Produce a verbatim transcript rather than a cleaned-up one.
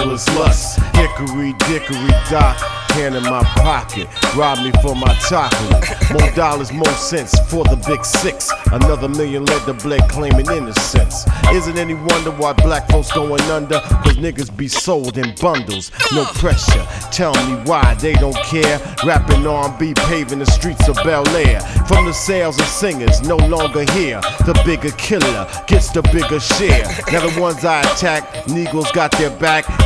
jealous lust. Hickory dickory dock, hand in my pocket, rob me for my taco. More dollars, more cents for the big six. Another million led to Blake claiming innocence. Isn't any wonder why black folks going under? Cause niggas be sold in bundles, no pressure. Tell me why they don't care. Rapping R and B, paving the streets of Bel Air. From the sales of singers, no longer here. The bigger killer gets the bigger share. Now the ones I attack, Negroes got their back.